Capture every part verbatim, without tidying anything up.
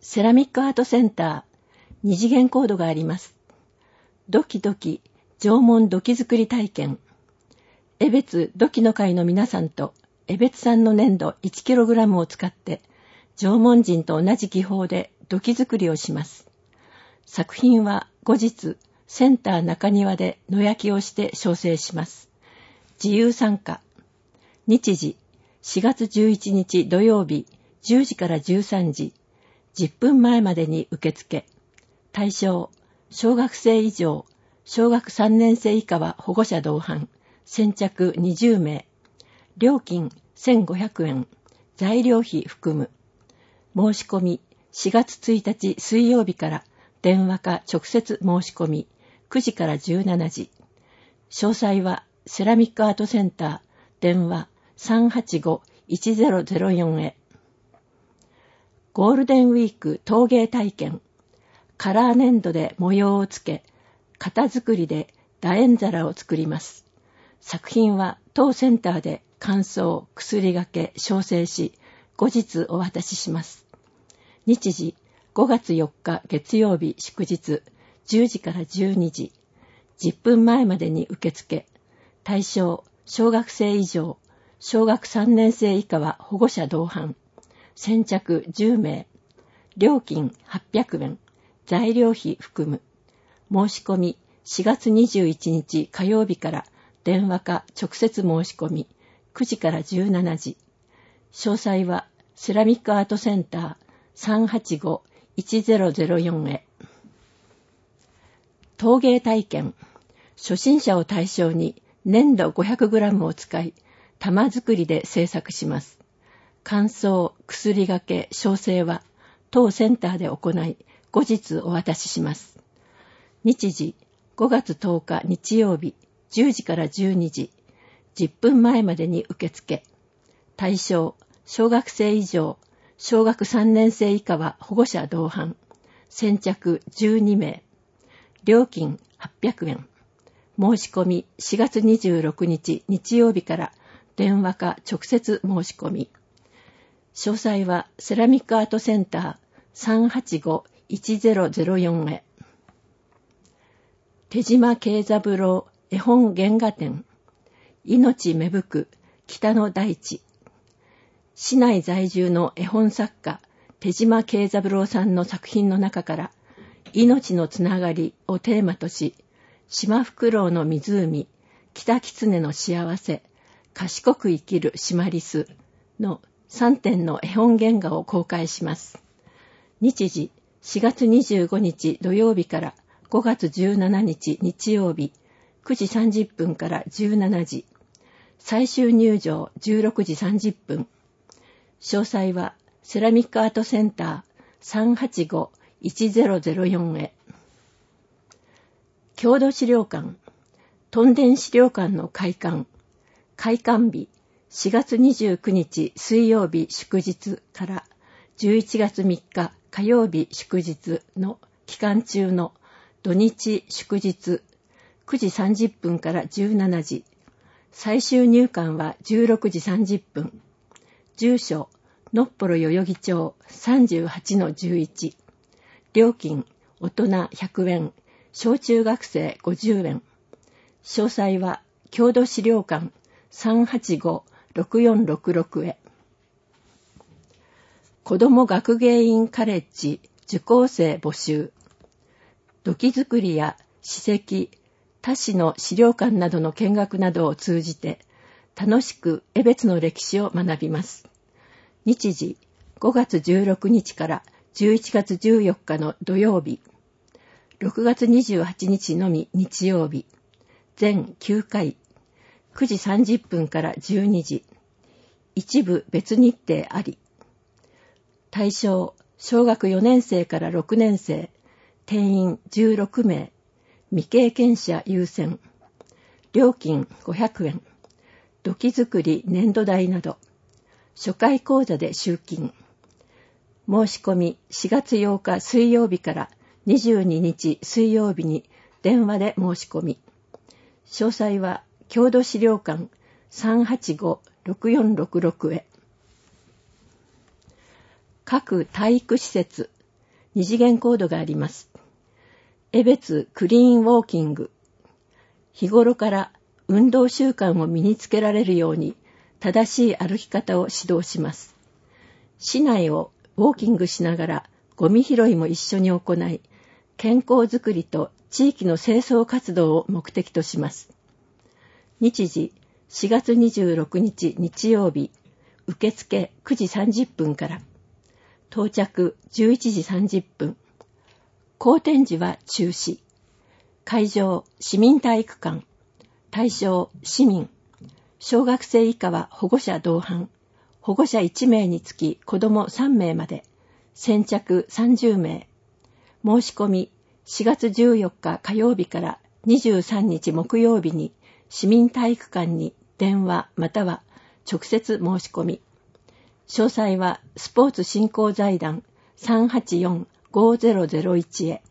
セラミックアートセンター二次元コードがあります。ドキドキ縄文土器作り体験。江別土器の会の皆さんと江別産の粘土 いちキログラム を使って縄文人と同じ技法で土器作りをします。作品は後日センター中庭で野焼きをして焼成します。自由参加。日時しがつじゅういちにち土曜日じゅうじからじゅうさんじ、じゅっぷんまえまでに受付。対象、小学生以上、小学さんねん生以下は保護者同伴。先着にじゅうめい。料金せんごひゃくえん。材料費含む。申し込みしがつついたち水曜日から電話か直接申し込みくじからじゅうしちじ。詳細はセラミックアートセンター電話 さんはちごいちゼロゼロよん へ。ゴールデンウィーク陶芸体験。カラー粘土で模様をつけ、型作りで楕円皿を作ります。作品は当センターで乾燥、薬がけ、焼成し、後日お渡しします。日時ごがつよっか月曜日祝日じゅうじからじゅうにじ、じゅっぷんまえまでに受付。対象、小学生以上、小学さんねん生以下は保護者同伴。先着じゅうめい。料金はっぴゃくえん。材料費含む。申し込みしがつにじゅういちにち火曜日から電話か直接申し込みくじからじゅうしちじ。詳細はセラミックアートセンター さんはちごいちゼロゼロよん へ。陶芸体験。初心者を対象に粘土 ごひゃくグラム を使い玉作りで制作します。乾燥、薬がけ、焼成は当センターで行い後日お渡しします。日時ごがつとおか日曜日じゅうじからじゅうにじ、じゅっぷんまえまでに受付。対象、小学生以上、小学さんねん生以下は保護者同伴。先着じゅうにめい。料金はっぴゃくえん。申し込みしがつにじゅうろくにち日曜日から電話か直接申し込み。詳細はセラミックアートセンター さんはちごいちゼロゼロよん へ。手島慶三郎絵本原画展。命芽吹く北の大地。市内在住の絵本作家手島慶三郎さんの作品の中から命のつながりをテーマとし、シマフクロウの湖、キタキツネの幸せ、賢く生きるシマリスのさんてんの絵本原画を公開します。日時しがつにじゅうごにち土曜日からごがつじゅうしちにち日曜日くじさんじゅっぷんからじゅうしちじ。最終入場じゅうろくじさんじゅっぷん。詳細はセラミックアートセンター さんはちごいちゼロゼロよん へ。郷土資料館。屯田資料館の開館。開館日しがつにじゅうくにち水曜日祝日からじゅういちがつみっか火曜日祝日の期間中の土日祝日くじさんじゅっぷんからじゅうしちじ。最終入館はじゅうろくじさんじゅっぷん。住所、のっぽろ代々木町 さんじゅうはちのじゅういち。料金、大人ひゃくえん、小中学生ごじゅうえん。詳細は郷土資料館 さんはちごろくよんろくろく へ。子ども学芸員カレッジ受講生募集。土器作りや史跡、他市の資料館などの見学などを通じて楽しく江別の歴史を学びます。日時ごがつじゅうろくにちからじゅういちがつじゅうよっかの土曜日、ろくがつにじゅうはちにちのみ日曜日、全きゅうかい、くじさんじゅっぷんからじゅうにじ、一部別日程あり。対象、小学よねん生からろくねん生、定員じゅうろくめい、未経験者優先。料金ごひゃくえん。土器作り粘土代など。初回講座で集金。申し込みしがつようか水曜日からにじゅうににち水曜日に電話で申し込み。詳細は郷土資料館 さんはちごろくよんろくろく へ。各体育施設二次元コードがあります。江別クリーンウォーキング。日頃から運動習慣を身につけられるように正しい歩き方を指導します。市内をウォーキングしながらゴミ拾いも一緒に行い、健康づくりと地域の清掃活動を目的とします。日時しがつにじゅうろくにち日曜日、受付くじさんじゅっぷんから、到着じゅういちじさんじゅっぷん、後展示は中止、会場市民体育館、対象市民、小学生以下は保護者同伴、保護者いちめいにつき子どもさんめいまで、先着さんじゅうめい、申し込みしがつじゅうよっか火曜日からにじゅうさんにち木曜日に市民体育館に電話または直接申し込み。詳細はスポーツ振興財団 さんはちよんごぜろぜろいち へ。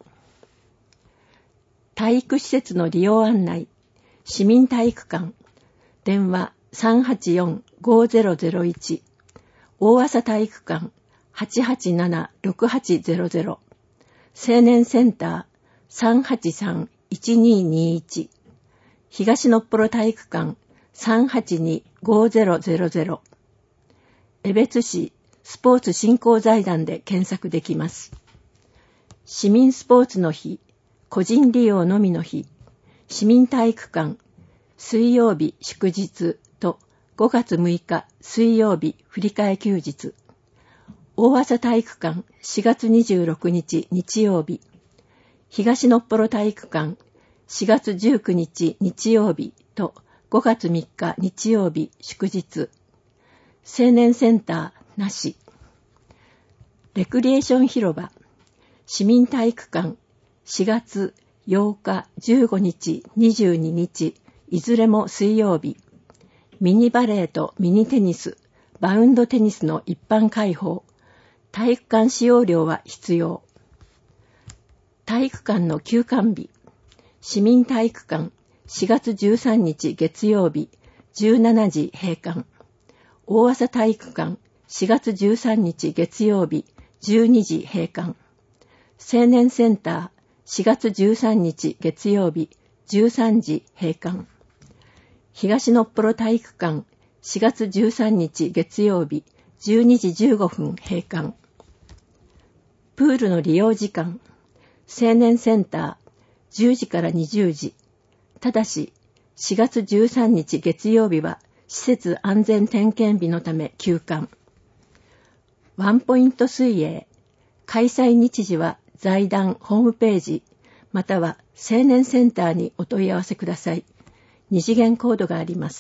体育施設の利用案内、市民体育館、電話 さんはちよんごぜろぜろいち、大朝体育館 はちはちななろくはちぜろぜろ、青年センター さんはちさんいちににいち、東のっぽろ体育館 さんはちにごぜろぜろぜろ、江別市スポーツ振興財団で検索できます。市民スポーツの日、個人利用のみの日、市民体育館、水曜日祝日とごがつむいか水曜日振り替え休日、大朝体育館しがつにじゅうろくにち日曜日、東のっぽろ体育館しがつじゅうくにち日曜日とごがつみっか日曜日祝日、青年センターなし、レクリエーション広場、市民体育館しがつようかじゅうごにちにじゅうににちいずれも水曜日、ミニバレーとミニテニス、バウンドテニスの一般開放、体育館使用料は必要。体育館の休館日、市民体育館しがつじゅうさんにち月曜日じゅうしちじ閉館、大朝体育館しがつじゅうさんにち月曜日じゅうにじ閉館、青年センターしがつじゅうさんにち月曜日じゅうさんじ閉館、東のっぽろ体育館しがつじゅうさんにち月曜日じゅうにじじゅうごふん閉館。プールの利用時間、青年センターじゅうじからにじゅうじ、ただししがつじゅうさんにち月曜日は施設安全点検日のため休館。ワンポイント水泳、開催日時は財団ホームページまたは青年センターにお問い合わせください。二次元コードがあります。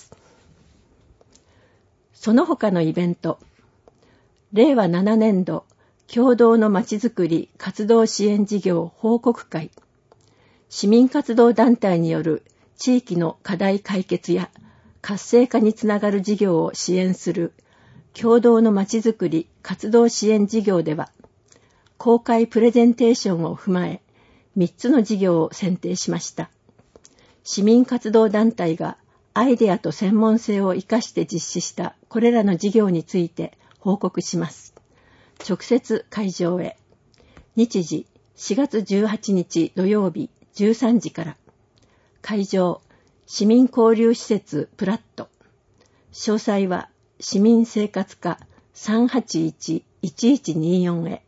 その他のイベント、れいわななねんど共同のまちづくり活動支援事業報告会、市民活動団体による地域の課題解決や活性化につながる事業を支援する共同のまちづくり活動支援事業では、公開プレゼンテーションを踏まえみっつの事業を選定しました。市民活動団体がアイデアと専門性を生かして実施したこれらの事業について報告します。直接会場へ。日時しがつじゅうはちにち土曜日じゅうさんじから。会場市民交流施設プラット。詳細は市民生活課 さんはちいちいちいちによん へ。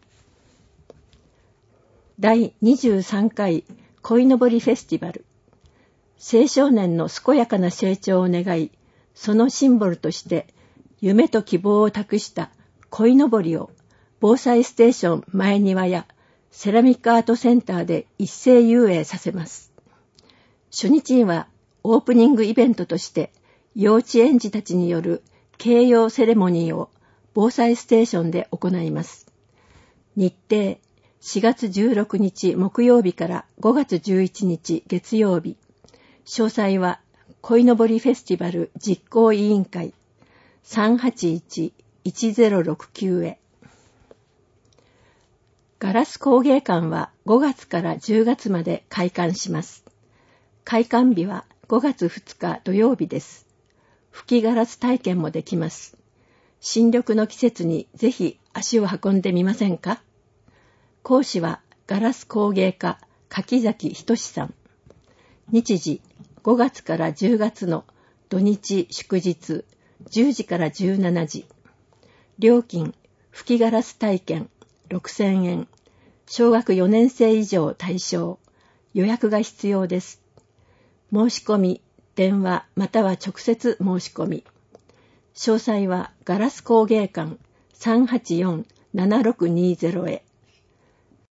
だいにじゅうさんかい鯉のぼりフェスティバル。青少年の健やかな成長を願い、そのシンボルとして夢と希望を託した鯉のぼりを防災ステーション前庭やセラミックアートセンターで一斉遊泳させます。初日にはオープニングイベントとして幼稚園児たちによる掲揚セレモニーを防災ステーションで行います。日程しがつじゅうろくにち木曜日からごがつじゅういちにち月曜日。詳細は鯉のぼりフェスティバル実行委員会 さんはちいちいちぜろろくきゅう へ。ガラス工芸館はごがつからじゅうがつまで開館します。開館日はごがつふつか土曜日です。吹きガラス体験もできます。新緑の季節にぜひ足を運んでみませんか？ 講師はガラス工芸家柿崎仁さん。日時ごがつからじゅうがつの土日祝日じゅうじからじゅうしちじ。料金吹きガラス体験ろくせんえん。小学よねん生以上対象。予約が必要です。申し込み電話または直接申し込み。詳細はガラス工芸館 さんはちよん ななろくにゼロ へ。